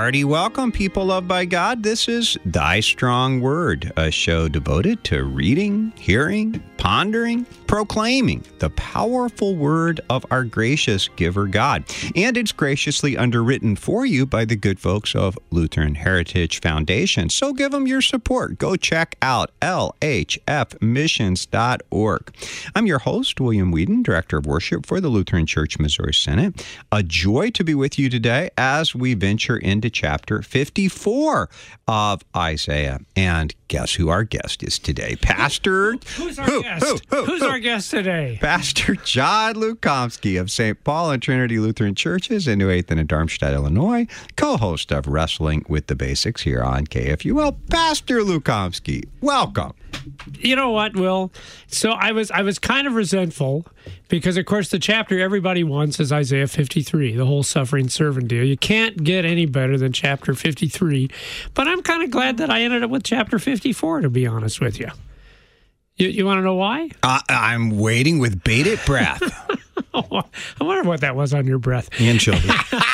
Hearty welcome, people loved by God. This is Thy Strong Word, a show devoted to reading, hearing, pondering, proclaiming the powerful word of our gracious giver God. And it's graciously underwritten for you by the good folks of Lutheran Heritage Foundation. So give them your support. Go check out lhfmissions.org. I'm your host, William Whedon, Director of Worship for the Lutheran Church Missouri Synod. A joy to be with you today as we venture into chapter 54 of Isaiah. And guess who our guest is today? Pastor... Who's our guest? Who's our guest today? Pastor John Lukomsky of St. Paul and Trinity Lutheran Churches in New Eighth and Darmstadt, Illinois, co-host of Wrestling with the Basics here on KFUO. Pastor Lukomsky, welcome. You know what, Will? So I was kind of resentful because, of course, the chapter everybody wants is Isaiah 53, the whole suffering servant deal. You can't get any better than chapter 53, but I'm kind of glad that I ended up with chapter 54, to be honest with you. You want to know why? I'm waiting with bated breath. I wonder what that was on your breath. Anchovy.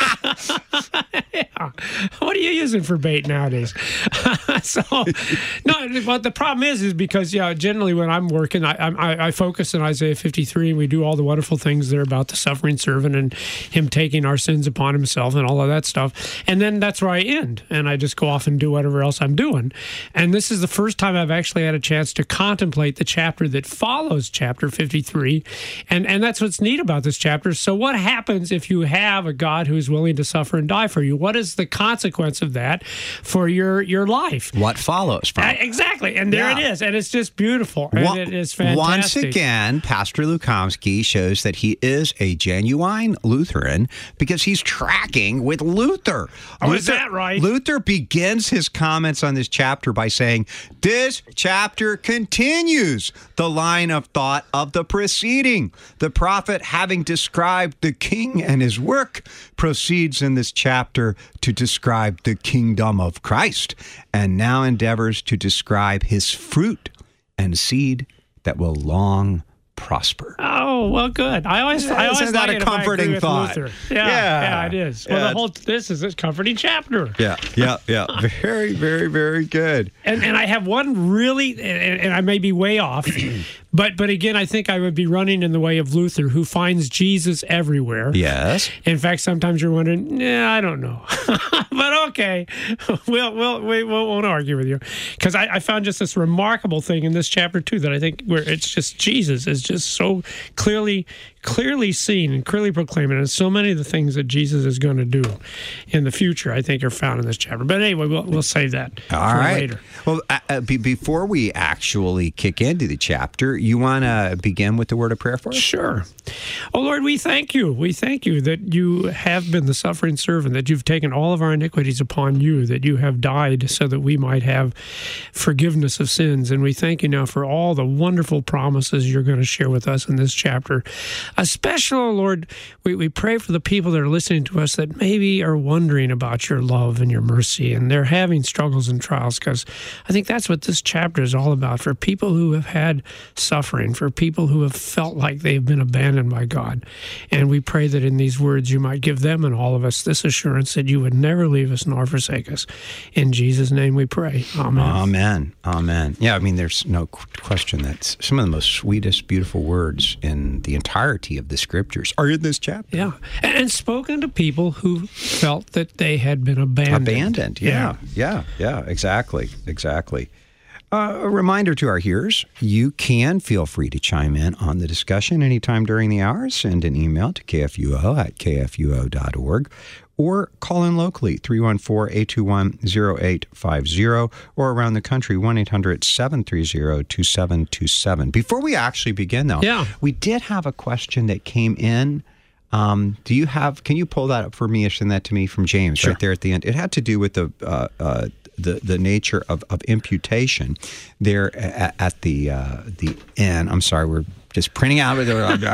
Yeah. What are you using for bait nowadays? But the problem is because, generally when I'm working, I focus on Isaiah 53, and we do all the wonderful things there about the suffering servant and him taking our sins upon himself and all of that stuff. And then that's where I end, and I just go off and do whatever else I'm doing. And this is the first time I've actually had a chance to contemplate the chapter that follows chapter 53. And that's what's neat about this chapter. So what happens if you have a God who is willing to suffer and die for you? What is the consequence of that for your life? What follows from it? Exactly. And there it is. And it's just beautiful. And it is fantastic. Once again, Pastor Lukomsky shows that he is a genuine Lutheran because he's tracking with Luther. Is that right? Luther begins his comments on this chapter by saying, this chapter continues the line of thought of the preceding. The prophet, having described the king and his work, proceeds in this chapter to describe the kingdom of Christ, and now endeavors to describe his fruit and seed that will long prosper. Oh, well, good. I always isn't that like a it comforting if I agree with thought? Luther. Yeah, it is. Well, this is a comforting chapter. Yeah. Very, very, very good. And I have one really, and I may be way off, but again, I think I would be running in the way of Luther, who finds Jesus everywhere. Yes. In fact, sometimes you're wondering, I don't know. But okay, we won't argue with you. Because I found just this remarkable thing in this chapter, too, that I think where it's just Jesus is just so clearly seen and clearly proclaimed. And so many of the things that Jesus is going to do in the future, I think, are found in this chapter. But anyway, we'll save that for later. Well, before we actually kick into the chapter, you want to begin with the word of prayer for us? Sure. Oh, Lord, we thank you. We thank you that you have been the suffering servant, that you've taken all of our iniquities upon you, that you have died so that we might have forgiveness of sins. And we thank you now for all the wonderful promises you're going to share with us in this chapter. Especially, Lord, we pray for the people that are listening to us that maybe are wondering about your love and your mercy, and they're having struggles and trials, because I think that's what this chapter is all about, for people who have had suffering, for people who have felt like they've been abandoned by God. And we pray that in these words you might give them and all of us this assurance that you would never leave us nor forsake us. In Jesus' name we pray. Amen. Amen. Yeah, I mean, there's no question that some of the most sweetest, beautiful words in the entirety of the scriptures are in this chapter. Yeah, and spoken to people who felt that they had been abandoned. Yeah, exactly. A reminder to our hearers, you can feel free to chime in on the discussion anytime during the hour. Send an email to kfuo@kfuo.org or call in locally, 314-821-0850, or around the country, 1-800-730-2727. Before we actually begin, though, we did have a question that came in. Can you pull that up for me or send that to me from James right there at the end? It had to do with the nature of imputation there at the end. I'm sorry, we're just printing out. Let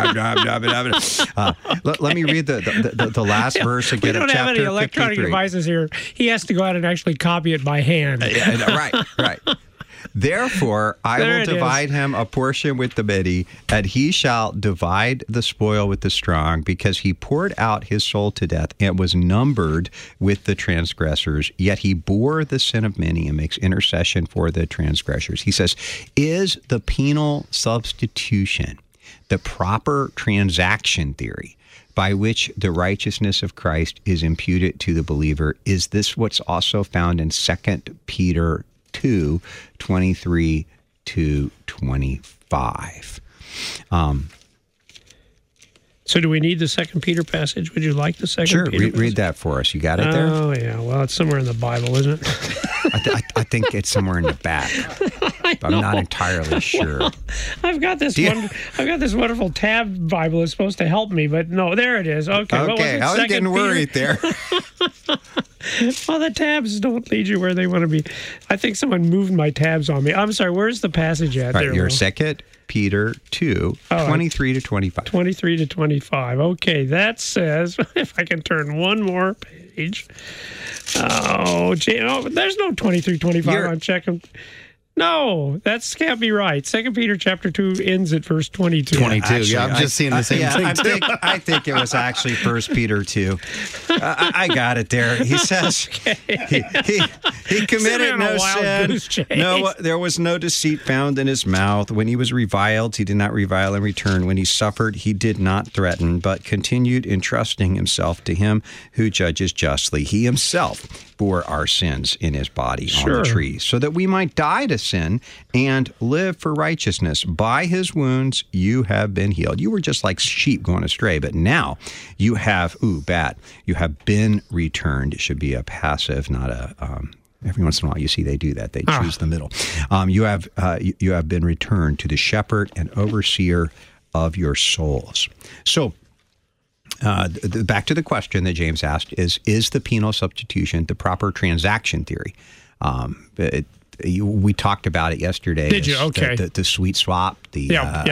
me read the last verse again. We don't have any electronic 53. devices here. He has to go out and actually copy it by hand. Right. Therefore, I There will it divide him a portion with the many, and he shall divide the spoil with the strong, because he poured out his soul to death and was numbered with the transgressors. Yet he bore the sin of many and makes intercession for the transgressors. He says, is the penal substitution the proper transaction theory by which the righteousness of Christ is imputed to the believer? Is this what's also found in 2 Peter 2, 23 to 25? So do we need the 2 Peter passage? Would you like the 2 Sure, Peter passage? read that for us. You got it there? Oh, yeah. Well, it's somewhere in the Bible, isn't it? I think it's somewhere in the back. I'm not entirely sure. Well, I've got this wonderful tab Bible that's supposed to help me, but no, there it is. Okay. Okay, I was getting worried there. Well, the tabs don't lead you where they want to be. I think someone moved my tabs on me. I'm sorry, where's the passage at? All right, there, your Will? 2 Peter 2, 23 to 25. 23 to 25. Okay, that says, if I can turn one more page. Oh, there's no 23, 25. I'm checking. No, that can't be right. 2 Peter chapter 2 ends at verse 22. 22. Actually, yeah, I'm just seeing the same thing, too. I think it was actually 1 Peter 2. I got it there. He says he committed no sin. No, there was no deceit found in his mouth. When he was reviled, he did not revile in return. When he suffered, he did not threaten, but continued entrusting himself to him who judges justly. He himself bore our sins in his body on the tree, so that we might die to sin and live for righteousness. By his wounds you have been healed. You were just like sheep going astray, but now you have, you have been returned. It should be a passive, not a... every once in a while, you see they do that. They choose the middle. You have been returned to the shepherd and overseer of your souls. So, back to the question that James asked is the penal substitution the proper transaction theory? We talked about it yesterday. Did you? Okay. The sweet swap, the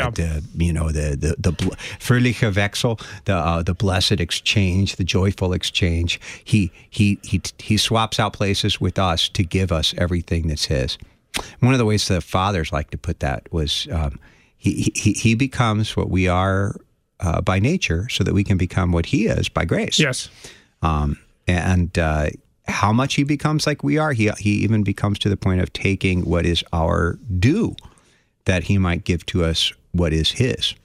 fröhliche Wechsel, the blessed exchange, the joyful exchange. He swaps out places with us to give us everything that's his. One of the ways the fathers like to put that was he becomes what we are by nature, so that we can become what he is by grace. Yes. How much he becomes like we are, he even becomes to the point of taking what is our due, that he might give to us what is his.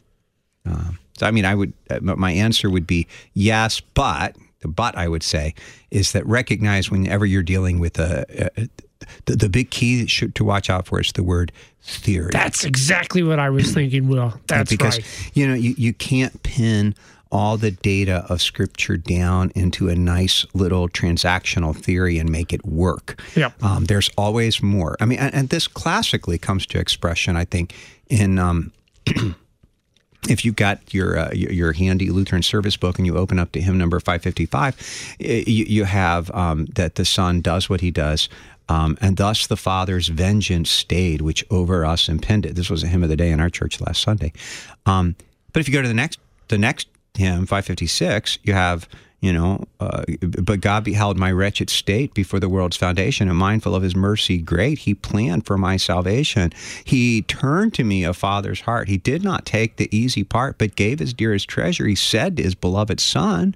My answer would be yes, but the but I would say is that recognize whenever you're dealing with the big key to watch out for is the word theory. That's exactly what I was thinking, Will. That's because, right. You can't pin all the data of Scripture down into a nice little transactional theory and make it work. Yep. There's always more. I mean, and this classically comes to expression, I think, in if you've got your handy Lutheran service book and you open up to hymn number 555, you have that the Son does what he does, and thus the Father's vengeance stayed, which over us impended. This was a hymn of the day in our church last Sunday. But if you go to the next hymn, 556, you have, but God beheld my wretched state before the world's foundation, and mindful of his mercy great, he planned for my salvation. He turned to me a father's heart. He did not take the easy part, but gave his dearest treasure. He said to his beloved Son,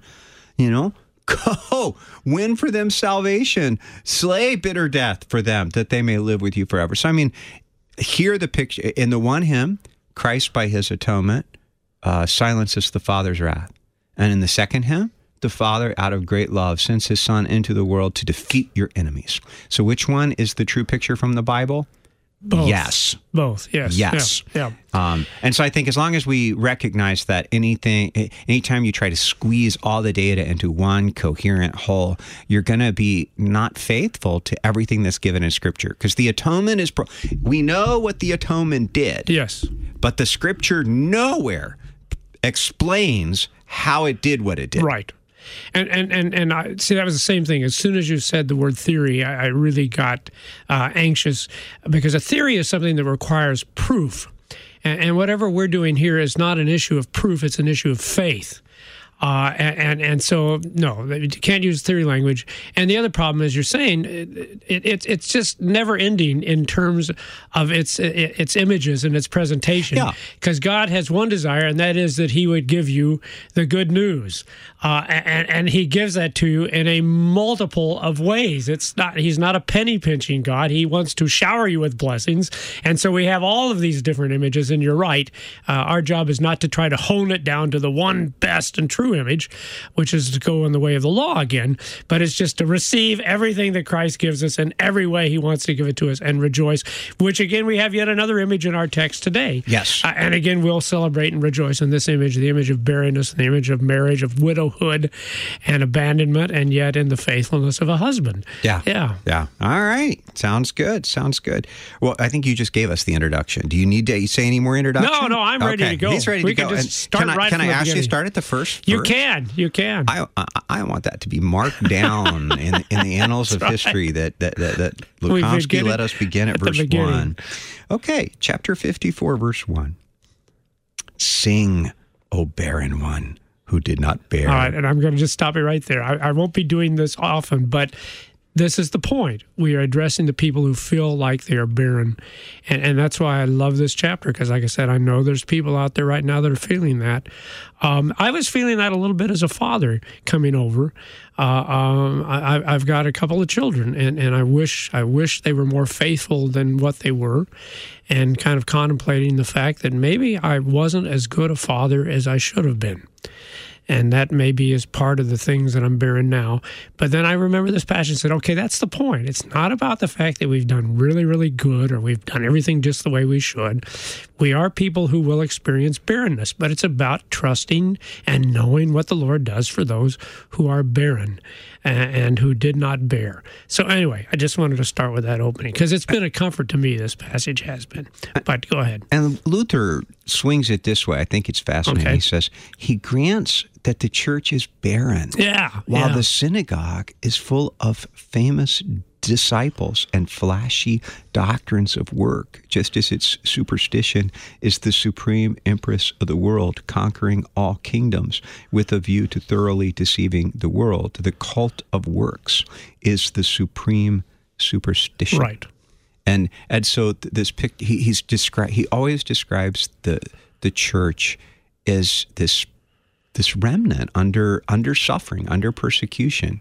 go, win for them salvation, slay bitter death for them, that they may live with you forever. So, here the picture, in the one hymn, Christ by his atonement silences the Father's wrath. And in the second hymn, the Father, out of great love, sends his Son into the world to defeat your enemies. So which one is the true picture from the Bible? Both. Yes. Both, yes. Yes. Yeah. And so I think as long as we recognize that anytime you try to squeeze all the data into one coherent whole, you're going to be not faithful to everything that's given in Scripture. Because the atonement is, we know what the atonement did. Yes. But the Scripture nowhere explains how it did what it did. Right. And I see that was the same thing. As soon as you said the word theory, I really got anxious, because a theory is something that requires proof. And whatever we're doing here is not an issue of proof, it's an issue of faith. And so, no, you can't use theory language. And the other problem, as you're saying, it's just never ending in terms of its images and its presentation. Because God has one desire, and that is that He would give you the good news. And He gives that to you in a multiple of ways. He's not a penny pinching God. He wants to shower you with blessings. And so we have all of these different images, and you're right. Our job is not to try to hone it down to the one best and true image, which is to go in the way of the law again, but it's just to receive everything that Christ gives us in every way He wants to give it to us and rejoice, which again, we have yet another image in our text today. Yes. And again, we'll celebrate and rejoice in this image, the image of barrenness, the image of marriage, of widowhood and abandonment, and yet in the faithfulness of a husband. Yeah. All right. Sounds good. Well, I think you just gave us the introduction. Do you need to say any more introduction? No, I'm ready to go. He's ready to go. Can just start right can from I the ask beginning. you to start at the first You verse? You can. I want that to be marked down in the annals of history that Lukamsky let us begin at verse 1. Okay, chapter 54, verse 1. Sing, O barren one who did not bear. All right, and I'm going to just stop it right there. I won't be doing this often, but this is the point. We are addressing the people who feel like they are barren. And that's why I love this chapter, because like I said, I know there's people out there right now that are feeling that. I was feeling that a little bit as a father coming over. I've got a couple of children, and I wish they were more faithful than what they were, and kind of contemplating the fact that maybe I wasn't as good a father as I should have been. And that maybe is part of the things that I'm bearing now. But then I remember this passage and said, okay, that's the point. It's not about the fact that we've done really, really good or we've done everything just the way we should. We are people who will experience barrenness, but it's about trusting and knowing what the Lord does for those who are barren and who did not bear. So anyway, I just wanted to start with that opening because it's been a comfort to me, this passage has been. But go ahead. And Luther swings it this way. I think it's fascinating. Okay. He says, he grants that the church is barren, while the synagogue is full of famous disciples and flashy doctrines of work, just as its superstition is the supreme empress of the world, conquering all kingdoms with a view to thoroughly deceiving the world. The cult of works is the supreme superstition. Right. And so this he always describes the church as this remnant under suffering, under persecution.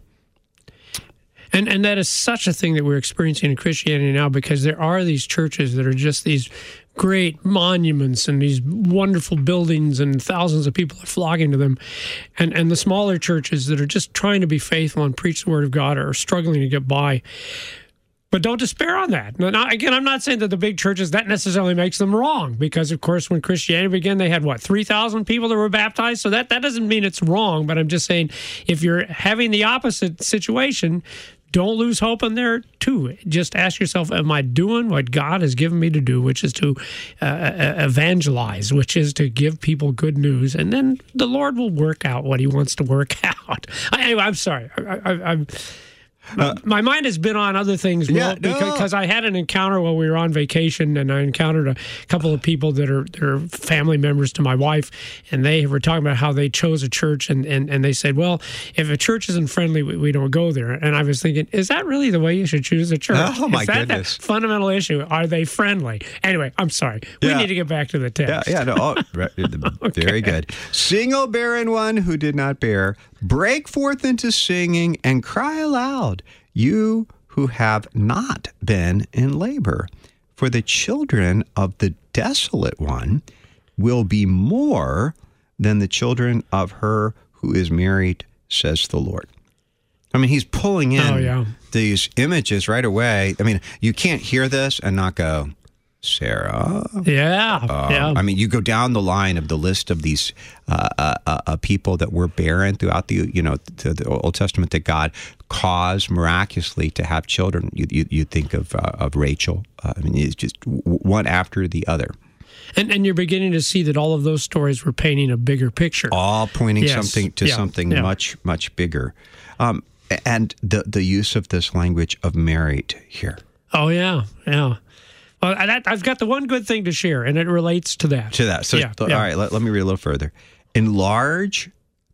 And that is such a thing that we're experiencing in Christianity now, because there are these churches that are just these great monuments and these wonderful buildings, and thousands of people are flocking to them. And the smaller churches that are just trying to be faithful and preach the Word of God are struggling to get by. But don't despair on that. Now, again, I'm not saying that the big churches, that necessarily makes them wrong, because, of course, when Christianity began, they had, 3,000 people that were baptized? So that doesn't mean it's wrong, but I'm just saying if you're having the opposite situation, don't lose hope in there, too. Just ask yourself, am I doing what God has given me to do, which is to evangelize, which is to give people good news, and then the Lord will work out what He wants to work out. Anyway, I'm sorry. My mind has been on other things because I had an encounter while we were on vacation, and I encountered a couple of people that are family members to my wife, and they were talking about how they chose a church, and they said, well, if a church isn't friendly, we don't go there. And I was thinking, is that really the way you should choose a church? Oh, my goodness. Is that the fundamental issue? Are they friendly? Anyway, I'm sorry. We need to get back to the text. Very good. Sing, O barren one who did not bear. Break forth into singing and cry aloud, you who have not been in labor. For the children of the desolate one will be more than the children of her who is married, says the Lord. I mean, he's pulling in these images right away. I mean, you can't hear this and not go, Sarah. Yeah. I mean, you go down the line of the list of these people that were barren throughout the Old Testament that God caused miraculously to have children. You think of Rachel. I mean, it's just one after the other. And you're beginning to see that all of those stories were painting a bigger picture. All pointing something much, much bigger. And the use of this language of married here. Oh, yeah. Well, I've got the one good thing to share, and it relates to that. So, all right, let me read a little further. Enlarge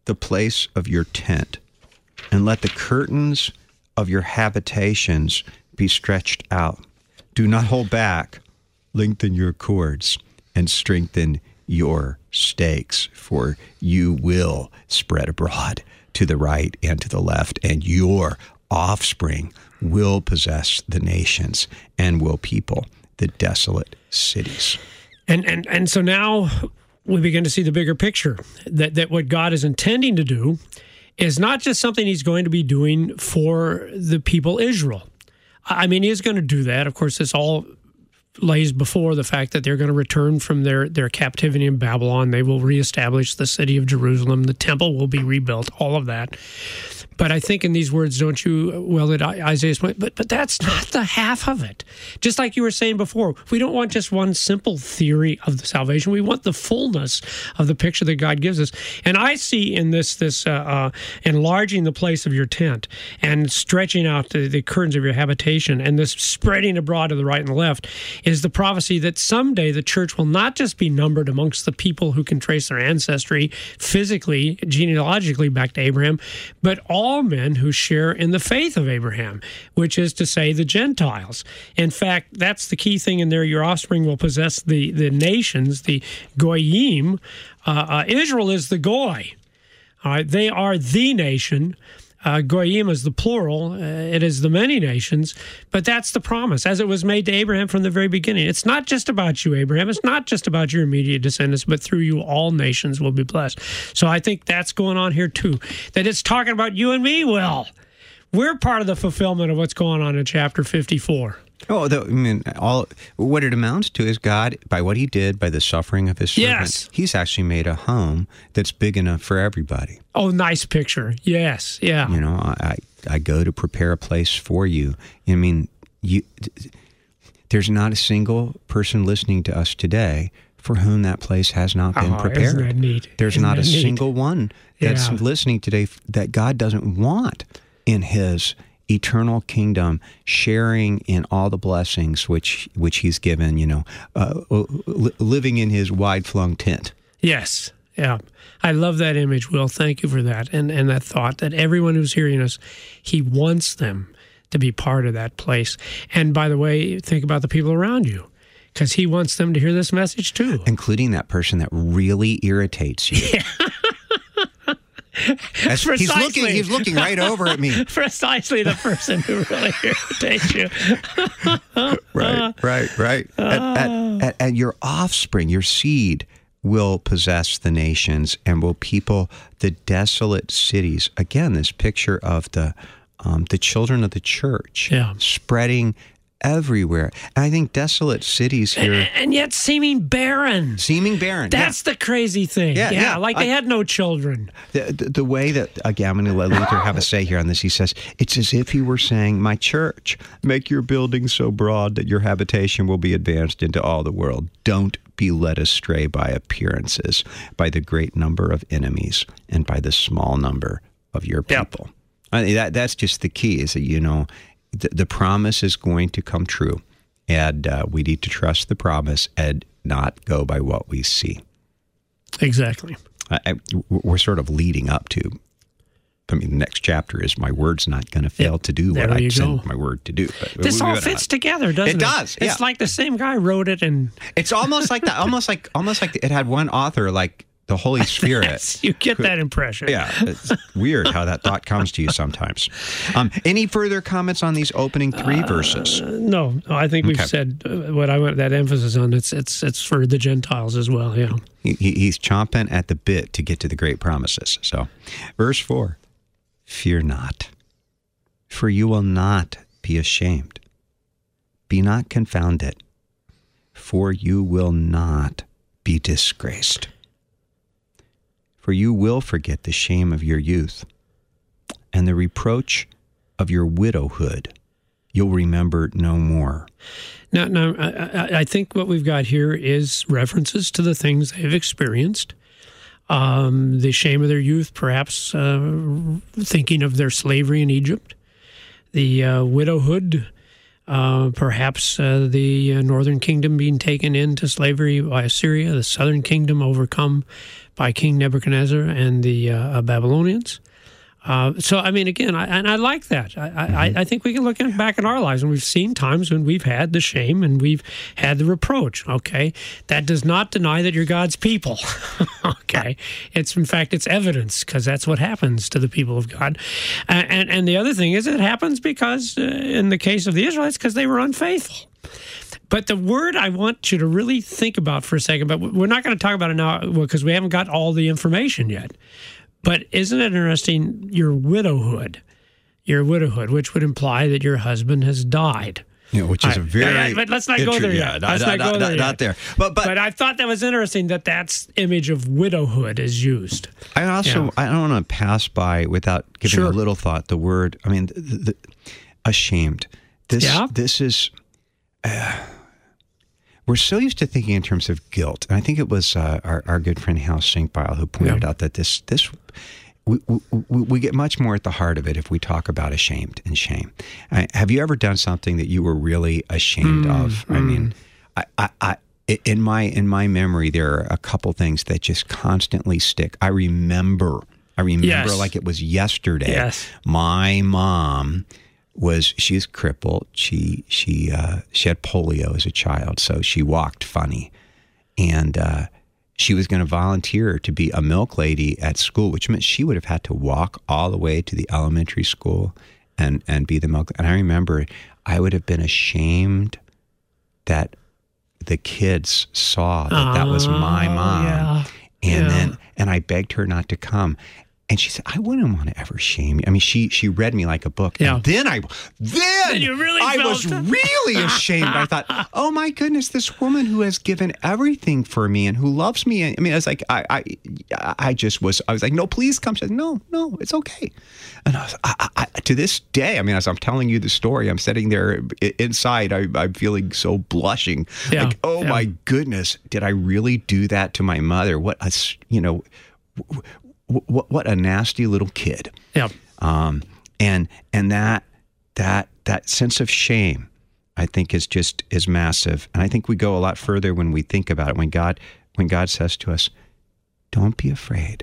the place of your tent, and let the curtains of your habitations be stretched out. Do not hold back. Lengthen your cords and strengthen your stakes, for you will spread abroad to the right and to the left, and your offspring will possess the nations and will people the desolate cities. And so now we begin to see the bigger picture, that what God is intending to do is not just something he's going to be doing for the people Israel. I mean, he is going to do that. Of course, this all lays before the fact that they're going to return from their captivity in Babylon. They will reestablish the city of Jerusalem. The temple will be rebuilt, all of that. But I think in these words, don't you, well, that Isaiah's point, but that's not the half of it. Just like you were saying before, we don't want just one simple theory of the salvation. We want the fullness of the picture that God gives us. And I see in this enlarging the place of your tent and stretching out the curtains of your habitation and this spreading abroad to the right and the left is the prophecy that someday the church will not just be numbered amongst the people who can trace their ancestry physically, genealogically back to Abraham, but all men who share in the faith of Abraham, which is to say the Gentiles. In fact, that's the key thing in there. Your offspring will possess the nations, the Goyim. Israel is the Goy. They are the nation. Goyim is the plural. It is the many nations. But that's the promise, as it was made to Abraham from the very beginning. It's not just about you, Abraham. It's not just about your immediate descendants, but through you all nations will be blessed. So I think that's going on here too. That it's talking about you and me. Well, we're part of the fulfillment of what's going on in chapter 54. Oh, what it amounts to is God, by what he did, by the suffering of his servant, yes, he's actually made a home that's big enough for everybody. Oh, nice picture. Yes, yeah. You know, I go to prepare a place for you. I mean, there's not a single person listening to us today for whom that place has not been prepared. Isn't that neat? There's Isn't not that a neat? single one that's listening today that God doesn't want in his eternal kingdom, sharing in all the blessings which he's given, living in his wide-flung tent. Yes, yeah. I love that image, Will. Thank you for that. And that thought that everyone who's hearing us, he wants them to be part of that place. And by the way, think about the people around you, because he wants them to hear this message too. Including that person that really irritates you. Yeah. He's looking right over at me. Precisely the person who really irritates you. Right. And your offspring, your seed, will possess the nations and will people the desolate cities. Again, this picture of the children of the church spreading everywhere. And I think desolate cities here... And yet seeming barren. That's the crazy thing. Yeah, like they had no children. The way that, again, I'm going to let Luther have a say here on this. He says, it's as if he were saying, my church, make your building so broad that your habitation will be advanced into all the world. Don't be led astray by appearances, by the great number of enemies, and by the small number of your people. I mean, that's just the key, is that, the promise is going to come true, and we need to trust the promise and not go by what we see. Exactly. We're sort of leading up to, the next chapter is my word's not going to fail to do what I sent my word to do. But this all fits together, doesn't it? It does. Yeah. It's like the same guy wrote it, and it's almost like that. Almost like it had one author, like the Holy Spirit. You get that impression. Yeah, it's weird how that thought comes to you sometimes. Any further comments on these opening three verses? No, I think we've said what I want that emphasis on. It's for the Gentiles as well. Yeah, he's chomping at the bit to get to the great promises. So, verse 4: Fear not, for you will not be ashamed. Be not confounded, for you will not be disgraced. For you will forget the shame of your youth, and the reproach of your widowhood you'll remember no more. Now, I think what we've got here is references to the things they've experienced. The shame of their youth, perhaps thinking of their slavery in Egypt. The widowhood, perhaps the northern kingdom being taken into slavery by Assyria, the southern kingdom overcome by King Nebuchadnezzar and the Babylonians. So, I mean, again, I like that. I think we can look back in our lives, and we've seen times when we've had the shame and we've had the reproach, okay? That does not deny that you're God's people, okay? It's, in fact, it's evidence, because that's what happens to the people of God. And the other thing is it happens because, in the case of the Israelites, because they were unfaithful. But the word I want you to really think about for a second, but we're not going to talk about it now because we haven't got all the information yet. But isn't it interesting, your widowhood, which would imply that your husband has died. Yeah, which is a very... But let's not go there yet. Not there. But I thought that was interesting that image of widowhood is used. I also, I don't want to pass by without giving a little thought the word, I mean, the ashamed. This is... we're so used to thinking in terms of guilt. And I think it was our good friend Hal Sinkbile who pointed out that this we get much more at the heart of it if we talk about ashamed and shame. Have you ever done something that you were really ashamed of? I mean, in my memory, there are a couple things that just constantly stick. I remember like it was yesterday. Yes. My mom... she's crippled. She had polio as a child, so she walked funny, and she was going to volunteer to be a milk lady at school, which meant she would have had to walk all the way to the elementary school and be the milk. And I remember I would have been ashamed that the kids saw that was my mom, and I begged her not to come. And she said, "I wouldn't want to ever shame you." I mean, she read me like a book. Yeah. And then I was really ashamed. I thought, "Oh my goodness, this woman who has given everything for me and who loves me." I mean, I was like, I was like, "No, please come." She said, "No, it's okay." And I was, to this day, I mean, as I'm telling you the story, I'm sitting there inside. I'm feeling so blushing. Yeah. Like, oh my goodness, did I really do that to my mother? What a nasty little kid. Yeah. And that sense of shame, I think, is massive. And I think we go a lot further when we think about it. When God says to us, "Don't be afraid,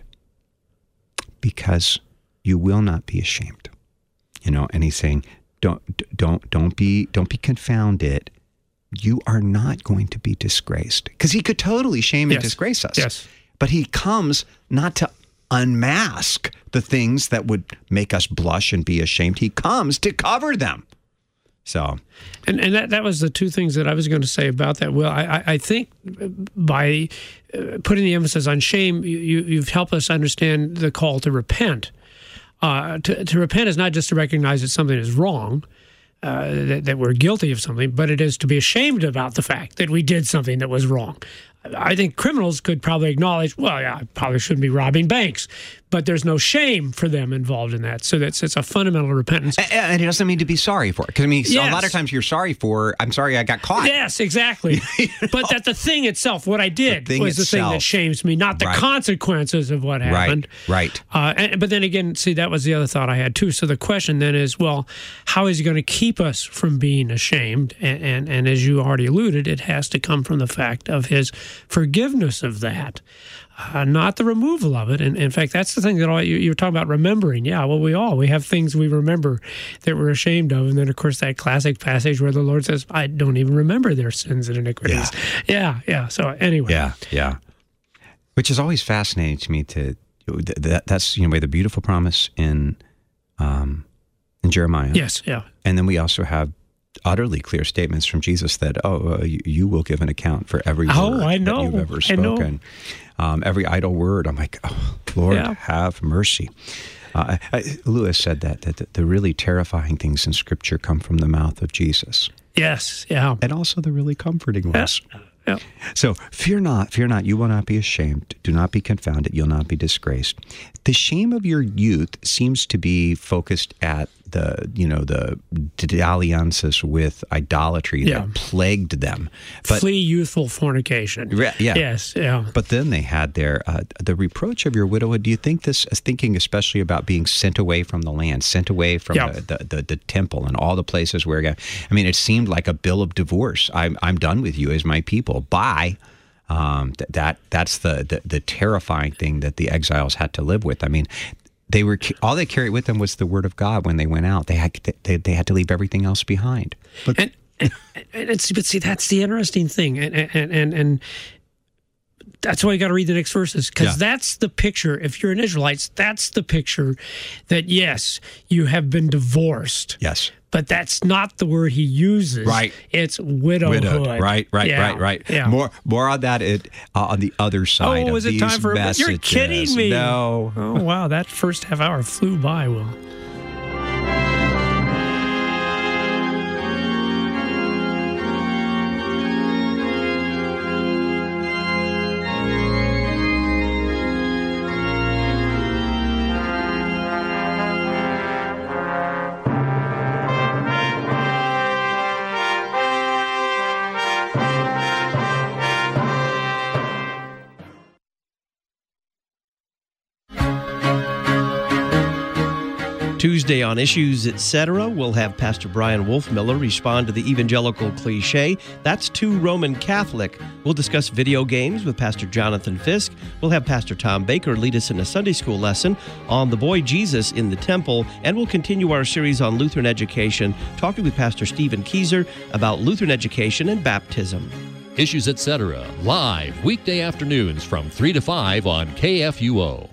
because you will not be ashamed." And he's saying, don't be confounded. You are not going to be disgraced. Because he could totally shame and disgrace us. Yes. But he comes not to unmask the things that would make us blush and be ashamed. He comes to cover them. So, and that was the two things that I was going to say about that. Well, I think by putting the emphasis on shame, you've helped us understand the call to repent. To repent is not just to recognize that something is wrong, that we're guilty of something, but it is to be ashamed about the fact that we did something that was wrong. I think criminals could probably acknowledge, well, yeah, I probably shouldn't be robbing banks, but there's no shame for them involved in that. So it's a fundamental repentance. And it doesn't mean to be sorry for it. Because, I mean, a lot of times you're sorry for, I'm sorry I got caught. Yes, exactly. But that the thing itself, what I did, was the thing that shames me, not the consequences of what happened. Right. But then again, see, that was the other thought I had too. So the question then is, well, how is he going to keep us from being ashamed? And as you already alluded, it has to come from the fact of his forgiveness of that. Not the removal of it. And in fact, that's the thing that you're talking about remembering. Yeah, well, we have things we remember that we're ashamed of. And then, of course, that classic passage where the Lord says, "I don't even remember their sins and iniquities." Yeah. So anyway. Yeah. Which is always fascinating to me. That's the beautiful promise in Jeremiah. Yes, yeah. And then we also have utterly clear statements from Jesus that, you will give an account for every word that you've ever spoken. Every idle word. I'm like, Lord, have mercy. Lewis said that the really terrifying things in Scripture come from the mouth of Jesus. Yes, yeah. And also the really comforting ones. Yeah. So fear not, you will not be ashamed. Do not be confounded, you'll not be disgraced. The shame of your youth seems to be focused at dalliances with idolatry that plagued them. But, flee youthful fornication. Yeah. Yes. Yeah. But then they had their the reproach of your widowhood. Do you think this, thinking especially about being sent away from the land, sent away from the temple and all the places where, I mean, it seemed like a bill of divorce. I'm done with you as my people. Bye. That's the terrifying thing that the exiles had to live with. I mean, all they carried with them was the word of God when they went out. They had to leave everything else behind. But see, that's the interesting thing, and that's why you got to read the next verses, because that's the picture. If you're an Israelite, that's the picture that yes, you have been divorced. Yes. But that's not the word he uses. Right. It's widowhood. Right. Yeah. More on that on the other side. Oh, was it time for messages. You're kidding me. No. Oh, wow. That first half hour flew by, Will. Tuesday on Issues, Etc., we'll have Pastor Brian Wolfmiller respond to the evangelical cliche, "That's too Roman Catholic." We'll discuss video games with Pastor Jonathan Fisk. We'll have Pastor Tom Baker lead us in a Sunday school lesson on the boy Jesus in the temple, and we'll continue our series on Lutheran education, talking with Pastor Stephen Kieser about Lutheran education and baptism. Issues, Etc., live weekday afternoons from 3 to 5 on KFUO.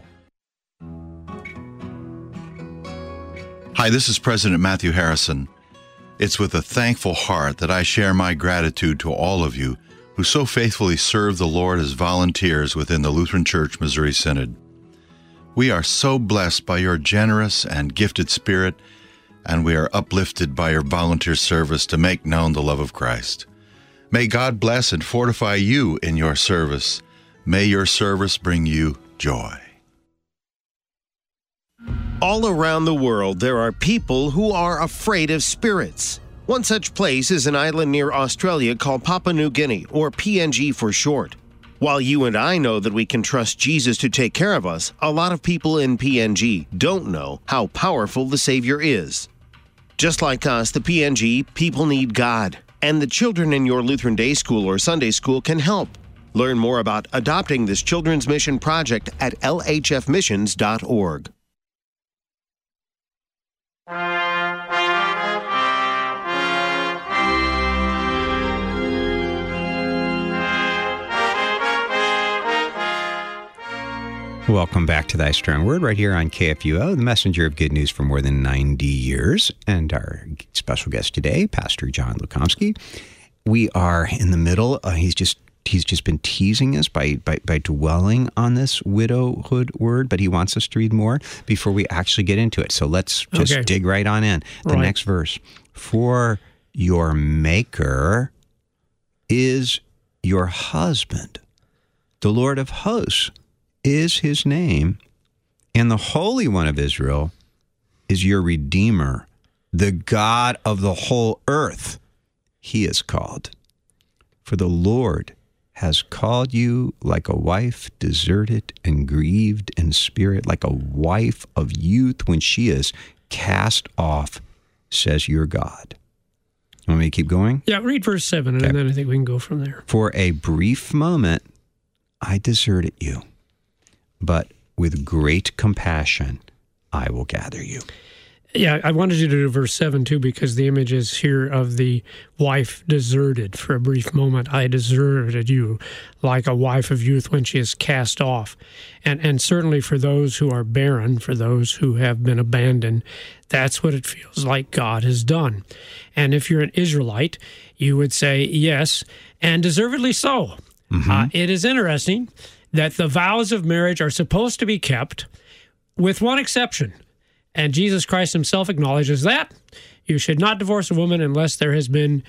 Hi, this is President Matthew Harrison. It's with a thankful heart that I share my gratitude to all of you who so faithfully serve the Lord as volunteers within the Lutheran Church Missouri Synod. We are so blessed by your generous and gifted spirit, and we are uplifted by your volunteer service to make known the love of Christ. May God bless and fortify you in your service. May your service bring you joy. All around the world, there are people who are afraid of spirits. One such place is an island near Australia called Papua New Guinea, or PNG for short. While you and I know that we can trust Jesus to take care of us, a lot of people in PNG don't know how powerful the Savior is. Just like us, the PNG people need God, and the children in your Lutheran Day School or Sunday School can help. Learn more about adopting this children's mission project at lhfmissions.org. Welcome back to Thy Strong Word right here on KFUO, the messenger of good news for more than 90 years. And our special guest today, Pastor John Lukomsky. We are in the middle. He's just been teasing us by dwelling on this widowhood word, but he wants us to read more before we actually get into it. So let's just dig right on in. The next verse. For your Maker is your husband. The Lord of hosts is his name, and the Holy One of Israel is your Redeemer, the God of the whole earth. He is called. For the Lord has called you like a wife deserted and grieved in spirit, like a wife of youth when she is cast off, says your God. You want me to keep going? Yeah, read verse 7, and then I think we can go from there. For a brief moment, I deserted you, but with great compassion, I will gather you. Yeah, I wanted you to do verse 7 too, because the image is here of the wife deserted. For a brief moment, I deserted you, like a wife of youth when she is cast off. And certainly for those who are barren, for those who have been abandoned, that's what it feels like God has done. And if you're an Israelite, you would say yes, and deservedly so. Mm-hmm. It is interesting that the vows of marriage are supposed to be kept, with one exception. And Jesus Christ himself acknowledges that. You should not divorce a woman unless there has been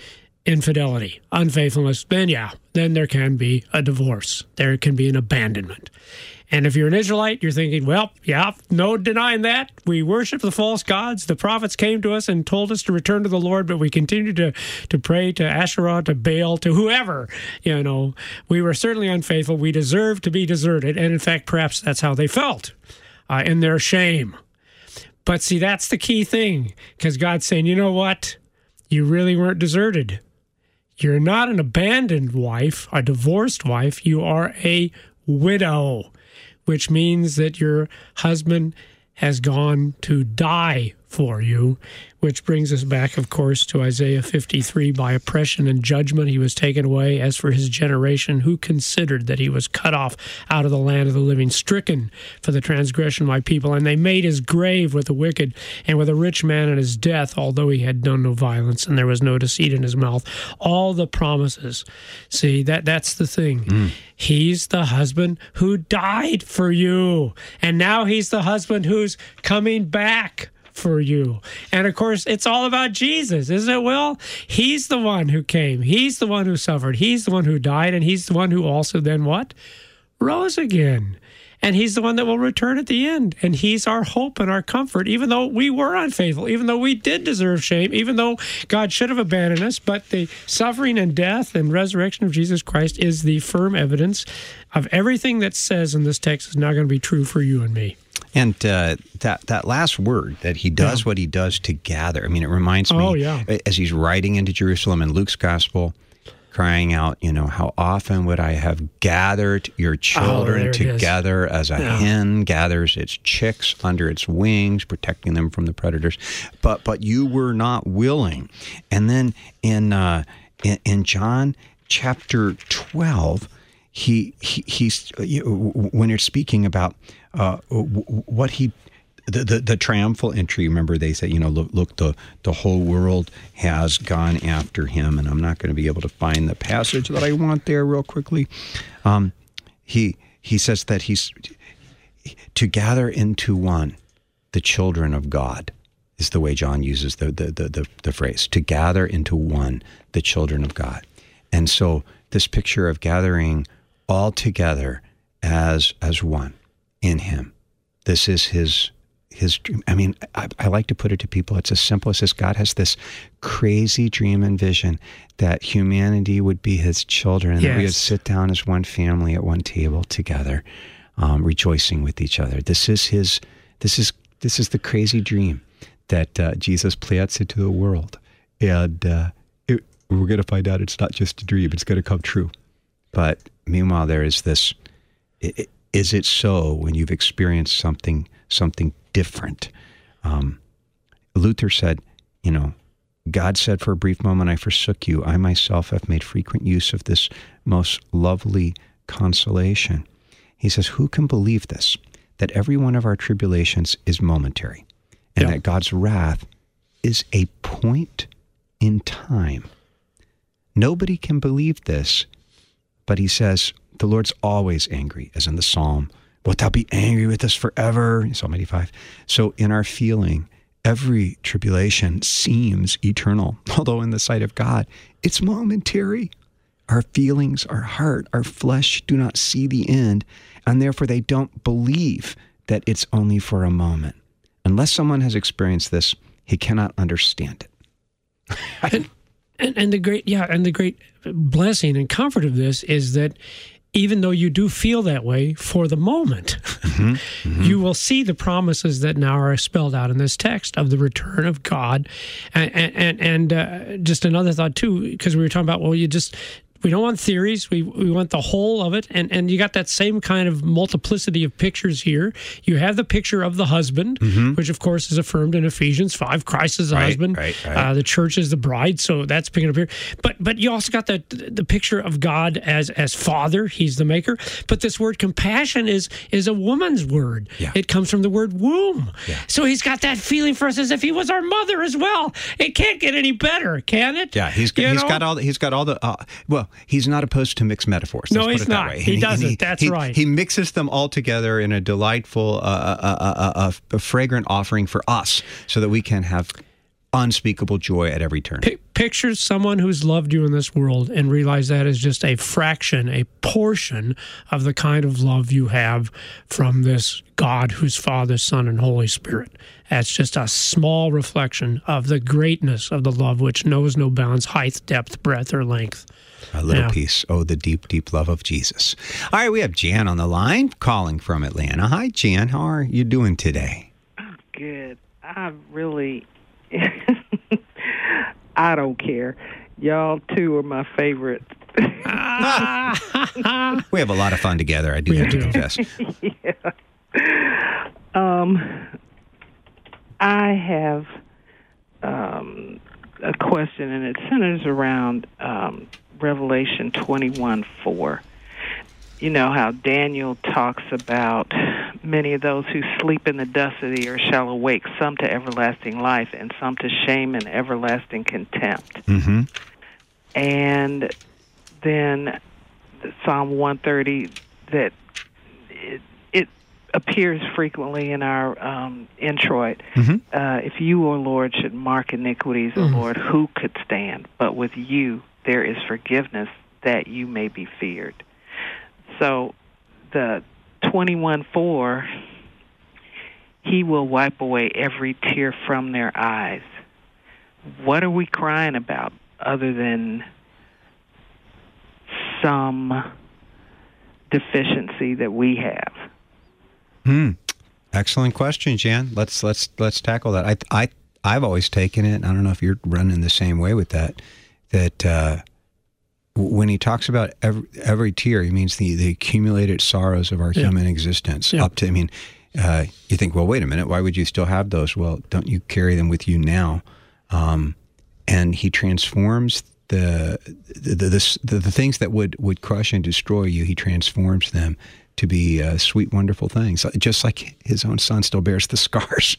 infidelity, unfaithfulness, then there can be a divorce. There can be an abandonment. And if you're an Israelite, you're thinking, well, no denying that. We worship the false gods. The prophets came to us and told us to return to the Lord, but we continued to pray to Asherah, to Baal, to whoever. We were certainly unfaithful. We deserved to be deserted. And in fact, perhaps that's how they felt in their shame. But see, that's the key thing, because God's saying, you know what? You really weren't deserted. You're not an abandoned wife, a divorced wife. You are a widow, which means that your husband has gone to die for you, which brings us back, of course, to Isaiah 53. By oppression and judgment he was taken away. As for his generation, who considered that he was cut off out of the land of the living, stricken for the transgression of my people? And they made his grave with the wicked and with a rich man in his death, although he had done no violence and there was no deceit in his mouth. All the promises. See, that's the thing. He's the husband who died for you. And now he's the husband who's coming back for you. And of course, it's all about Jesus, isn't it, Will? He's the one who came. He's the one who suffered. He's the one who died. And he's the one who also then what? Rose again. And he's the one that will return at the end. And he's our hope and our comfort, even though we were unfaithful, even though we did deserve shame, even though God should have abandoned us. But the suffering and death and resurrection of Jesus Christ is the firm evidence of everything that says in this text is now going to be true for you and me. And that last word, that he does what he does to gather. I mean, it reminds me, as he's riding into Jerusalem in Luke's gospel, crying out, how often would I have gathered your children together as a hen gathers its chicks under its wings, protecting them from the predators. But you were not willing. And then in John chapter 12, he's when you're speaking about what he, the triumphal entry. Remember, they say, look, the whole world has gone after him, and I'm not going to be able to find the passage that I want there real quickly. He says that he's to gather into one the children of God, is the way John uses the phrase, to gather into one the children of God. And so this picture of gathering all together as one in him. This is his dream. I mean, I like to put it to people, it's as simple as this. God has this crazy dream and vision that humanity would be his children, and that we would sit down as one family at one table together, rejoicing with each other. This is the crazy dream that Jesus plants into the world. And we're going to find out it's not just a dream, it's going to come true. But meanwhile, there is this, is it so when you've experienced something different? Luther said, God said, for a brief moment I forsook you. I myself have made frequent use of this most lovely consolation. He says, who can believe this, that every one of our tribulations is momentary, and that God's wrath is a point in time? Nobody can believe this, but he says, the Lord's always angry, as in the Psalm, wilt thou be angry with us forever? Psalm 85. So in our feeling, every tribulation seems eternal, although in the sight of God, it's momentary. Our feelings, our heart, our flesh do not see the end, and therefore they don't believe that it's only for a moment. Unless someone has experienced this, he cannot understand it. And the great blessing and comfort of this is that even though you do feel that way for the moment, you will see the promises that now are spelled out in this text of the return of God. And just another thought too, because we were talking about, we don't want theories. We want the whole of it. And you got that same kind of multiplicity of pictures here. You have the picture of the husband, which of course is affirmed in Ephesians 5. Christ is the husband. Right. The church is the bride. So that's picking up here. But you also got the picture of God as Father. He's the maker. But this word compassion is a woman's word. Yeah. It comes from the word womb. Yeah. So he's got that feeling for us as if he was our mother as well. It can't get any better, can it? Yeah, he's got all the he's not opposed to mixed metaphors. No, he's not. He doesn't. That's right. He mixes them all together in a delightful, a fragrant offering for us, so that we can have unspeakable joy at every turn. picture someone who's loved you in this world and realize that is just a fraction, a portion of the kind of love you have from this God who's Father, Son, and Holy Spirit. That's just a small reflection of the greatness of the love which knows no bounds, height, depth, breadth, or length. A little piece. Oh, the deep, deep love of Jesus. All right, we have Jan on the line calling from Atlanta. Hi, Jan. How are you doing today? I'm good. I really, I don't care. Y'all two are my favorite. We have a lot of fun together, I do have to confess. Yeah. I have a question, and it centers around Revelation 21:4. You know how Daniel talks about many of those who sleep in the dust of the earth shall awake, some to everlasting life and some to shame and everlasting contempt. Mm-hmm. And then Psalm 130, that it appears frequently in our introit. Mm-hmm. If you, O Lord, should mark iniquities, O Lord, who could stand? But with you there is forgiveness, that you may be feared. So the 21:4, he will wipe away every tear from their eyes. What are we crying about other than some deficiency that we have? Excellent question, Jan. Let's tackle that. I've always taken it, I don't know if you're running the same way with that when he talks about every tear, he means the accumulated sorrows of our human existence. Yeah. Up to, you think, well, wait a minute, why would you still have those? Well, don't you carry them with you now? And he transforms the things that would crush and destroy you. He transforms them to be sweet, wonderful things, just like his own son still bears the scars.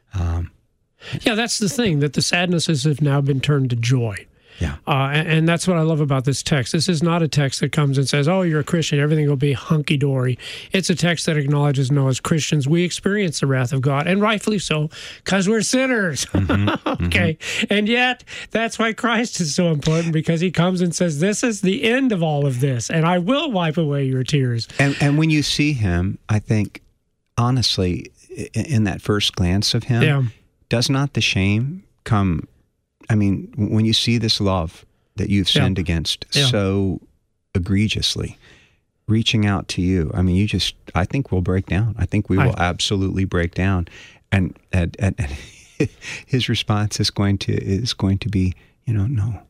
Yeah, that's the thing, that the sadnesses have now been turned to joy. Yeah. And that's what I love about this text. This is not a text that comes and says, oh, you're a Christian, everything will be hunky-dory. It's a text that acknowledges, no, as Christians, we experience the wrath of God, and rightfully so, because we're sinners. Mm-hmm. Okay. Mm-hmm. And yet, that's why Christ is so important, because he comes and says, this is the end of all of this, and I will wipe away your tears. And when you see him, I think, honestly, in that first glance of him, does not the shame come? I mean, when you see this love that you've sinned against so egregiously, reaching out to you, I mean, I think we'll break down. I think we will absolutely break down. And his response is going to be, no,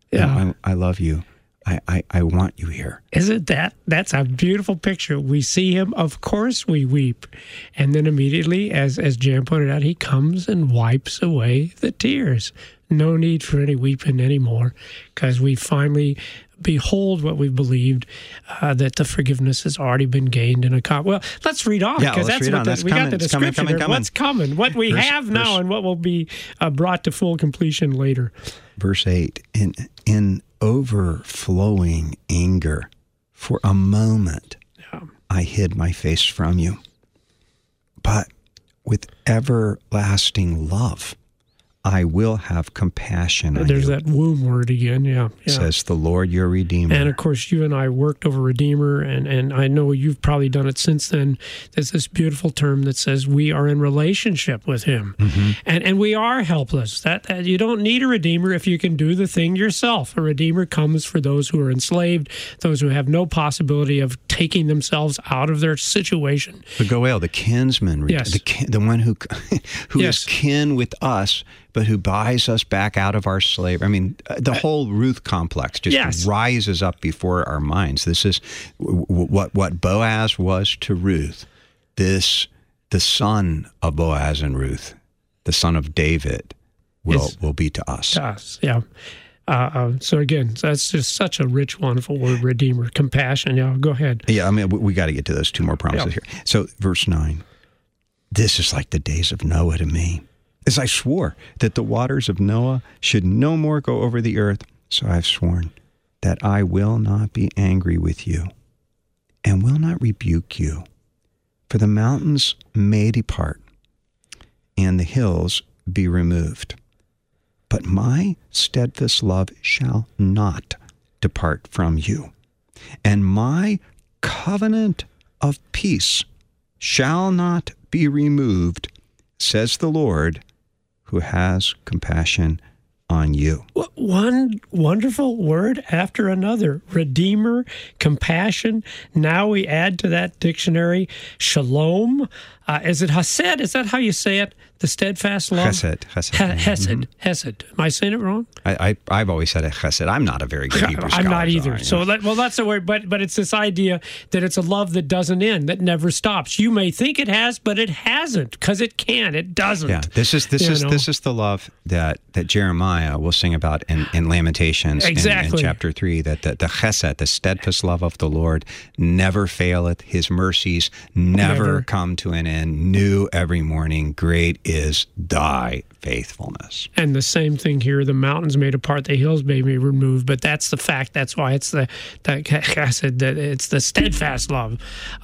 I love you. I want you here. Isn't that's a beautiful picture. We see him, of course we weep. And then immediately, as Jan pointed out, he comes and wipes away the tears. No need for any weeping anymore, because we finally behold what we've believed, that the forgiveness has already been gained in a well, let's read on, because that's what we got the description there. What's coming, what we have now, and what will be brought to full completion later. Verse 8, in overflowing anger, for a moment I hid my face from you, but with everlasting love I will have compassion on There's you. that womb word again, Says the Lord your Redeemer. And of course, you and I worked over Redeemer, and I know you've probably done it since then. There's this beautiful term that says we are in relationship with him. Mm-hmm. And we are helpless. That you don't need a Redeemer if you can do the thing yourself. A Redeemer comes for those who are enslaved, those who have no possibility of taking themselves out of their situation. The Goel, the kinsman, the one who is kin with us, but who buys us back out of our slavery. I mean, the whole Ruth complex just rises up before our minds. This is what Boaz was to Ruth. The son of Boaz and Ruth, the son of David, will be to us. To us, yeah. So again, that's just such a rich, wonderful word, Redeemer, compassion. Yeah, go ahead. Yeah, I mean, we got to get to those two more promises here. So verse 9, this is like the days of Noah to me. As I swore that the waters of Noah should no more go over the earth, so I have sworn that I will not be angry with you and will not rebuke you. For the mountains may depart and the hills be removed, but my steadfast love shall not depart from you, and my covenant of peace shall not be removed, says the Lord, who has compassion on you. One wonderful word after another. Redeemer, compassion. Now we add to that dictionary shalom. Is it hesed? Is that how you say it? The steadfast love? Chesed. Hesed. Hesed. Am I saying it wrong? I've always said it chesed. I'm not a very good Hebrew scholar. I'm not either. So that's the word. But it's this idea that it's a love that doesn't end, that never stops. You may think it has, but it hasn't, because it can. It doesn't. Yeah. This is the love that Jeremiah will sing about in Lamentations in chapter 3. That the chesed, the steadfast love of the Lord, never faileth. His mercies never come to an end. New every morning. Great is thy faithfulness. And the same thing here. The mountains may depart, the hills may be removed, but that's the fact. That's why it's the chesed, that it's the steadfast love.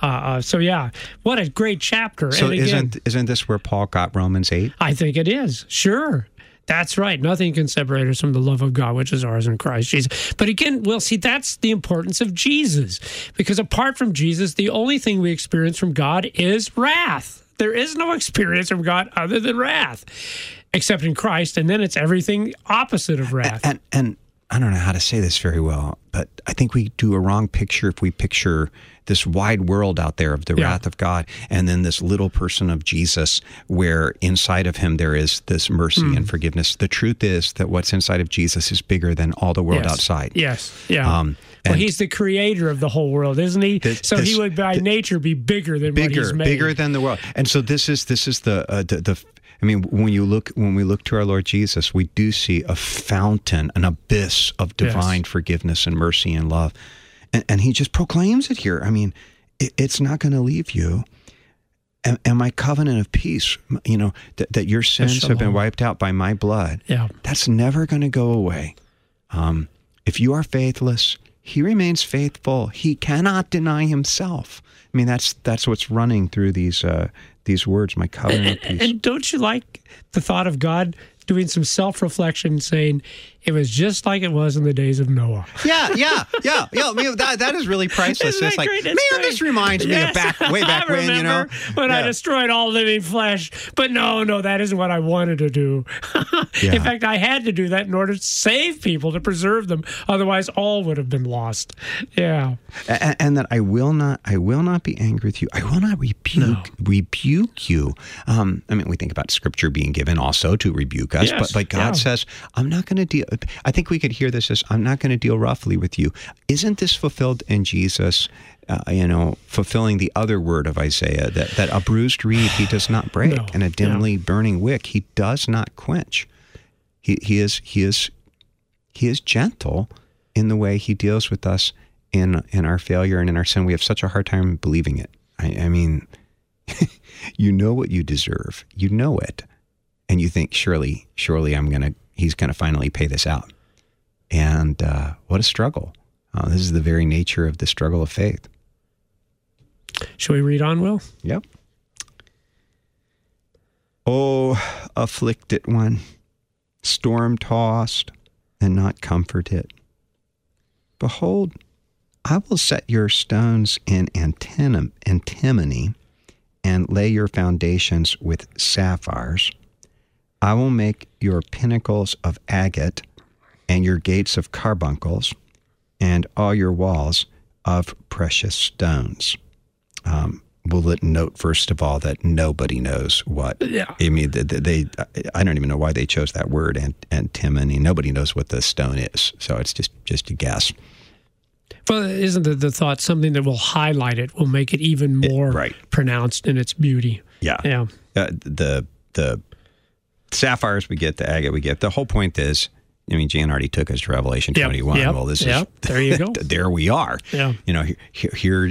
So yeah, what a great chapter. So and again, isn't this where Paul got Romans 8? I think it is. Sure. That's right. Nothing can separate us from the love of God, which is ours in Christ Jesus. But again, we'll see that's the importance of Jesus. Because apart from Jesus, the only thing we experience from God is wrath. There is no experience from God other than wrath, except in Christ. And then it's everything opposite of wrath. And I don't know how to say this very well, but I think we do a wrong picture if we picture this wide world out there of the wrath of God, and then this little person of Jesus, where inside of him there is this mercy and forgiveness. The truth is that what's inside of Jesus is bigger than all the world outside. Yes, yeah. Well, he's the creator of the whole world, isn't he? He would by nature be bigger than what he's made. Bigger than the world. And so this is the I mean, when we look to our Lord Jesus, we do see a fountain, an abyss of divine forgiveness and mercy and love. And he just proclaims it here. I mean, it's not going to leave you. And my covenant of peace, that your sins have been wiped out by my blood, that's never going to go away. If you are faithless, he remains faithful. He cannot deny himself. I mean, that's what's running through these words, my covenant of peace. And don't you like the thought of God doing some self-reflection, saying it was just like it was in the days of Noah? Yeah. That is really priceless. It's like, great? Man, this reminds me of way back when, when I destroyed all living flesh. But no, that isn't what I wanted to do. In fact, I had to do that in order to save people, to preserve them. Otherwise, all would have been lost. Yeah. And that I will not be angry with you. I will not rebuke you. I mean, we think about Scripture being given also to rebuke us, but God says, I'm not going to deal. I think we could hear this as, I'm not going to deal roughly with you. Isn't this fulfilled in Jesus, fulfilling the other word of Isaiah, that a bruised reed he does not break, and a dimly burning wick he does not quench. He is gentle in the way he deals with us in our failure and in our sin. We have such a hard time believing it. I mean, you know what you deserve. You know it. And you think, surely he's going to finally pay this out. And what a struggle. This is the very nature of the struggle of faith. Shall we read on, Will? Yep. Oh, afflicted one, storm-tossed and not comforted. Behold, I will set your stones in antimony and lay your foundations with sapphires. I will make your pinnacles of agate and your gates of carbuncles and all your walls of precious stones. We'll note, first of all, that nobody knows what. Yeah. I mean, I don't even know why they chose that word, antimony. Nobody knows what the stone is, so it's just a guess. Well, isn't the thought something that will highlight it, will make it even more pronounced in its beauty? Yeah. The sapphires we get, the agate we get. The whole point is, I mean, Jan already took us to Revelation 21. Yep. Well, this is there you go. There we are. Yeah. Here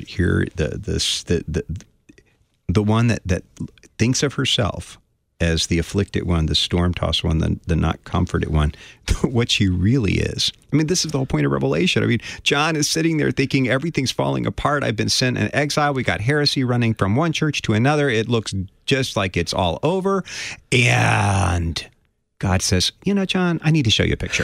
the one that thinks of herself as the afflicted one, the storm-tossed one, the not comforted one, what she really is. I mean, this is the whole point of Revelation. I mean, John is sitting there thinking everything's falling apart. I've been sent in exile. We got heresy running from one church to another. It looks just like it's all over. And God says, John, I need to show you a picture.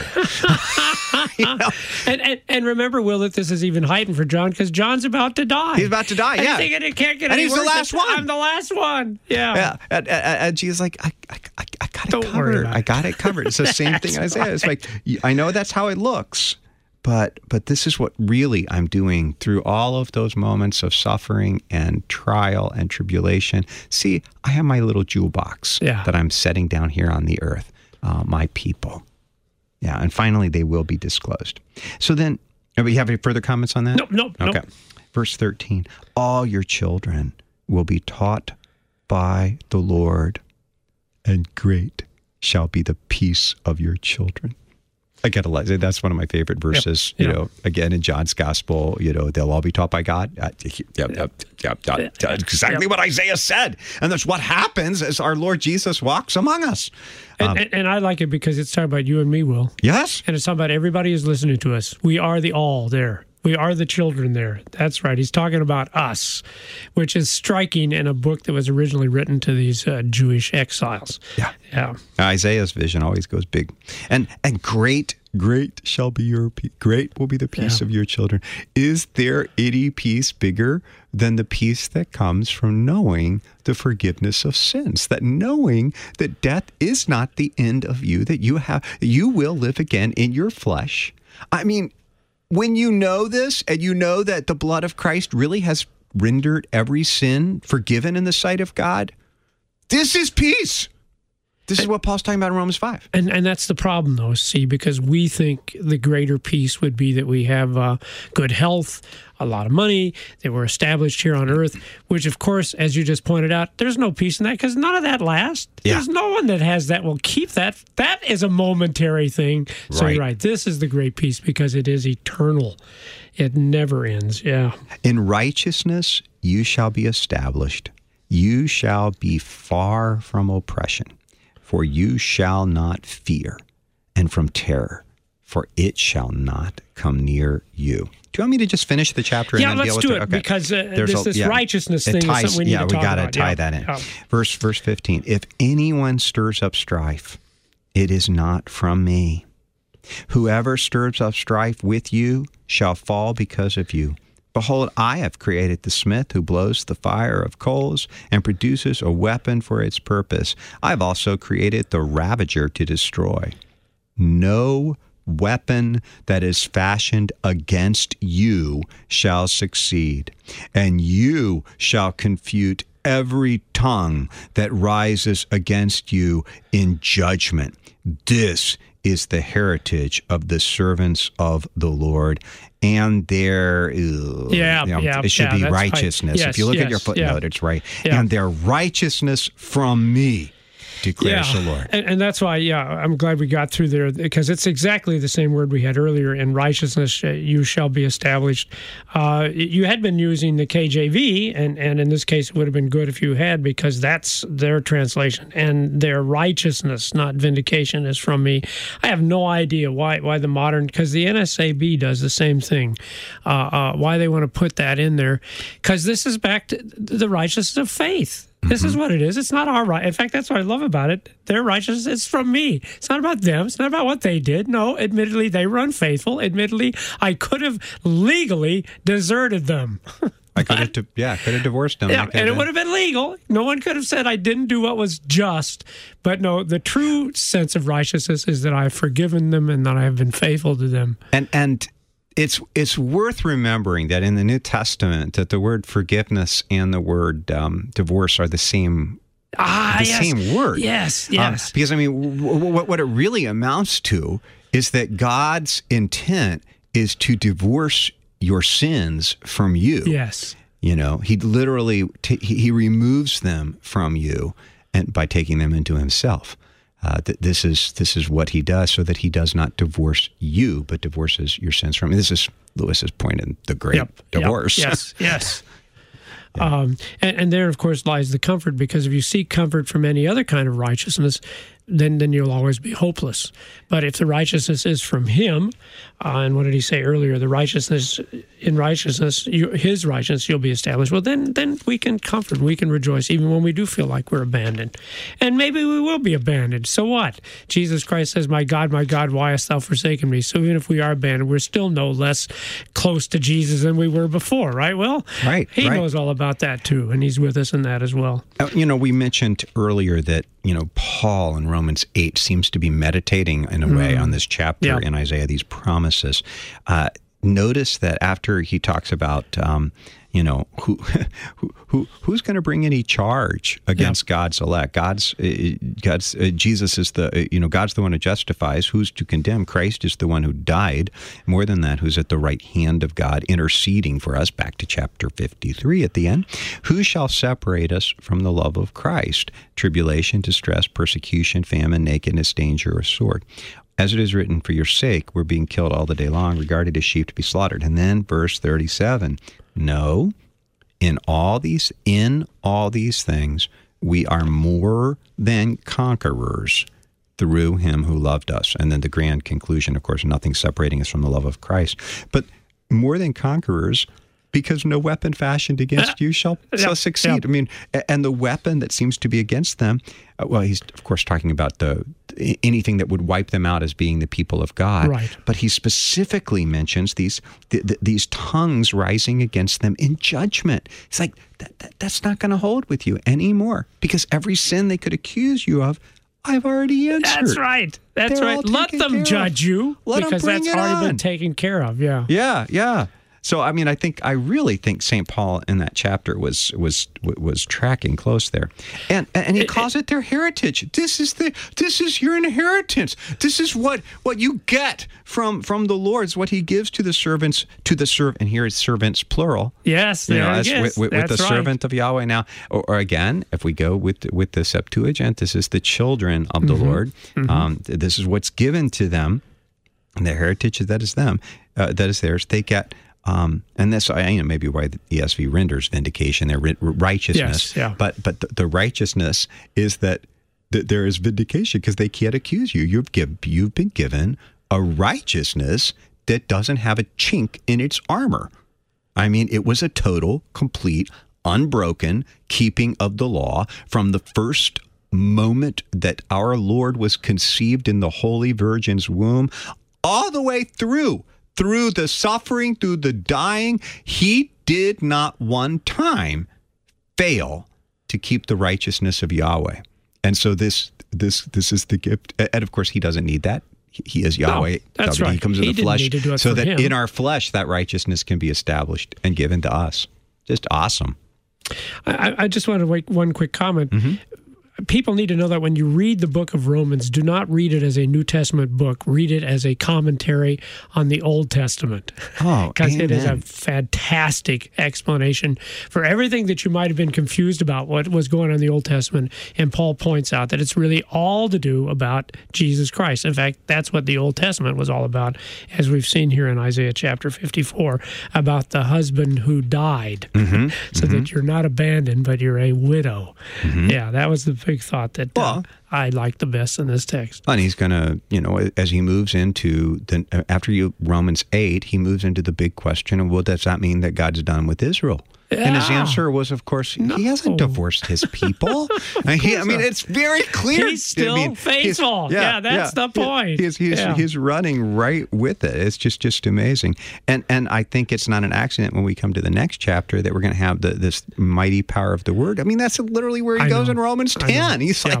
And remember, Will, that this is even heightened for John because John's about to die. He's about to die, yeah. I'm thinking it can't get and any he's worse. the last one. I'm the last one. Yeah. And Jesus like, I got it Don't covered. worry about it. I got it covered. It's the same thing Isaiah. It's like, I know that's how it looks, but this is what really I'm doing through all of those moments of suffering and trial and tribulation. See, I have my little jewel box that I'm setting down here on the earth, my people. Yeah, and finally they will be disclosed. So then, do you have any further comments on that? No. Okay. Verse 13, all your children will be taught by the Lord, and great shall be the peace of your children. I got to like that's one of my favorite verses. Yep. Again in John's gospel, they'll all be taught by God. Exactly what Isaiah said, and that's what happens as our Lord Jesus walks among us. And I like it because it's talking about you and me, Will. Yes, and it's talking about everybody who's listening to us. We are the all there. We are the children there. That's right. He's talking about us, which is striking in a book that was originally written to these Jewish exiles. Yeah. Isaiah's vision always goes big, and great shall be your peace. Great will be the peace of your children. Is there any peace bigger than the peace that comes from knowing the forgiveness of sins? That knowing that death is not the end of you. That you will live again in your flesh. I mean, when you know this and you know that the blood of Christ really has rendered every sin forgiven in the sight of God, this is peace. This is what Paul's talking about in Romans 5. And that's the problem, though, see, because we think the greater peace would be that we have good health, a lot of money, that we're established here on earth, which, of course, as you just pointed out, there's no peace in that because none of that lasts. Yeah. There's no one that has that will keep that. That is a momentary thing. So you're right. This is the great peace because it is eternal. It never ends. Yeah. In righteousness, you shall be established. You shall be far from oppression. For you shall not fear, and from terror, for it shall not come near you. Do you want me to just finish the chapter and then deal with it? Yeah, let's do it, because this righteousness thing is something we need to talk about. Yeah, we got to tie that in. Yeah. Verse 15, if anyone stirs up strife, it is not from me. Whoever stirs up strife with you shall fall because of you. Behold, I have created the smith who blows the fire of coals and produces a weapon for its purpose. I have also created the ravager to destroy. No weapon that is fashioned against you shall succeed, and you shall confute every tongue that rises against you in judgment. This is the heritage of the servants of the Lord. And there, it should be righteousness. Right. Yes, if you look at your footnote, it's right. Yeah. And their righteousness from me, declares the Lord. And that's why, I'm glad we got through there, because it's exactly the same word we had earlier. In righteousness, you shall be established. You had been using the KJV, and in this case, it would have been good if you had, because that's their translation. And their righteousness, not vindication, is from me. I have no idea why the modern, because the NSAB does the same thing, why they want to put that in there, because this is back to the righteousness of faith. This is what it is. It's not our right. In fact, that's what I love about it. Their righteousness is from me. It's not about them. It's not about what they did. No, admittedly, they were unfaithful. Admittedly, I could have legally deserted them. I could have divorced them. Yeah, and it would have been legal. No one could have said I didn't do what was just. But no, the true sense of righteousness is that I have forgiven them and that I have been faithful to them. And it's worth remembering that in the New Testament that the word forgiveness and the word divorce are the same same word. Yes. Because, I mean, what it really amounts to is that God's intent is to divorce your sins from you. Yes. You know, he literally, he removes them from you and by taking them into himself. This is what he does, so that he does not divorce you, but divorces your sins from you. This is Lewis's point in the great divorce. Yes. And there, of course, lies the comfort, because if you seek comfort from any other kind of righteousness, then you'll always be hopeless. But if the righteousness is from Him, and what did He say earlier? The righteousness in righteousness, His righteousness, you'll be established. Well, then we can comfort, we can rejoice, even when we do feel like we're abandoned. And maybe we will be abandoned. So what? Jesus Christ says, my God, why hast thou forsaken me? So even if we are abandoned, we're still no less close to Jesus than we were before, right? Well, He knows all about that too, and He's with us in that as well. We mentioned earlier that, Paul in Romans 8 seems to be meditating in a way on this chapter in Isaiah, these promises. Notice that after he talks about, who's going to bring any charge against God's elect? Jesus is God's the one who justifies. Who's to condemn? Christ is the one who died. More than that, who's at the right hand of God, interceding for us. Back to chapter 53 at the end. Who shall separate us from the love of Christ? Tribulation, distress, persecution, famine, nakedness, danger, or sword. As it is written, for your sake, we're being killed all the day long, regarded as sheep to be slaughtered. And then verse 37, no, in all these things, we are more than conquerors through Him who loved us. And then the grand conclusion, of course, nothing separating us from the love of Christ. But more than conquerors, because no weapon fashioned against you shall succeed. I mean, and the weapon that seems to be against them, well, he's, of course, talking about anything that would wipe them out as being the people of God. Right. But he specifically mentions these tongues rising against them in judgment. It's like, that's not going to hold with you anymore, because every sin they could accuse you of, I've already answered. That's right. That's right. Let them judge you, because that's already been taken care of. Yeah. Yeah. So, I mean, I really think St. Paul in that chapter was tracking close there, and he calls it their heritage. This is your inheritance. This is what you get from the Lord. It's what He gives to the servants, and here it's servants plural. Yes, with the servant of Yahweh. Now, or again, if we go with the Septuagint, this is the children of the Lord. This is what's given to them, and their heritage that is them, that is theirs. They get. And that's maybe why the ESV renders vindication, their righteousness. Yes, But the righteousness is that there is vindication, because they can't accuse you. You've been given a righteousness that doesn't have a chink in its armor. I mean, it was a total, complete, unbroken keeping of the law from the first moment that our Lord was conceived in the Holy Virgin's womb, all the way through the suffering, through the dying. He did not one time fail to keep the righteousness of Yahweh. And so this is the gift. And of course, He doesn't need that. He is Yahweh. No, that's right. He comes in the flesh so that Him. In our flesh, that righteousness can be established and given to us. Just awesome. I just want to make one quick comment. People need to know that when you read the book of Romans, do not read it as a New Testament book. Read it as a commentary on the Old Testament. Oh, because it is a fantastic explanation for everything that you might have been confused about what was going on in the Old Testament. And Paul points out that it's really all to do about Jesus Christ. In fact, that's what the Old Testament was all about, as we've seen here in Isaiah chapter 54, about the husband who died, so that you're not abandoned, but you're a widow. Yeah, that was the big thought that I like the best in this text. And he's going to, as he moves into Romans 8, he moves into the big question of, well, does that mean that God's done with Israel? Yeah. And his answer was, of course, He hasn't divorced His people. It's very clear. He's still faithful. That's the point. He's running right with it. It's just amazing. And I think it's not an accident when we come to the next chapter that we're going to have this mighty power of the Word. I mean, that's literally where he goes in Romans 10. He's like,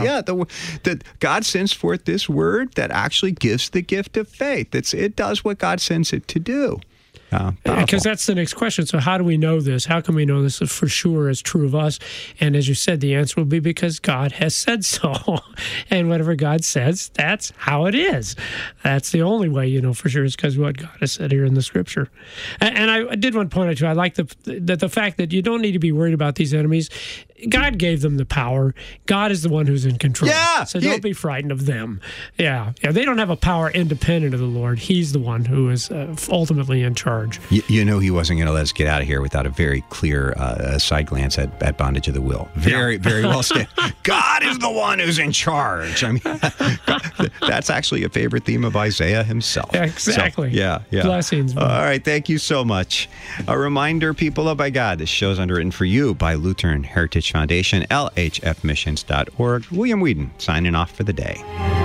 that God sends forth this Word that actually gives the gift of faith. It does what God sends it to do. Because that's the next question. So how do we know this? How can we know this for sure is true of us? And as you said, the answer will be because God has said so. And whatever God says, that's how it is. That's the only way you know for sure is because what God has said here in the Scripture. And I did want to point out to you, I like the fact that you don't need to be worried about these enemies. God gave them the power. God is the one who's in control. Yeah. So don't be frightened of them. Yeah. They don't have a power independent of the Lord. He's the one who is ultimately in charge. You know he wasn't going to let us get out of here without a very clear side glance at bondage of the will. Very well said. God is the one who's in charge. I mean, that's actually a favorite theme of Isaiah himself. Yeah, exactly. So, yeah. Blessings. All right. Thank you so much. A reminder, people loved by God, this show's underwritten for you by Lutheran Heritage Foundation, lhfmissions.org. William Whedon signing off for the day.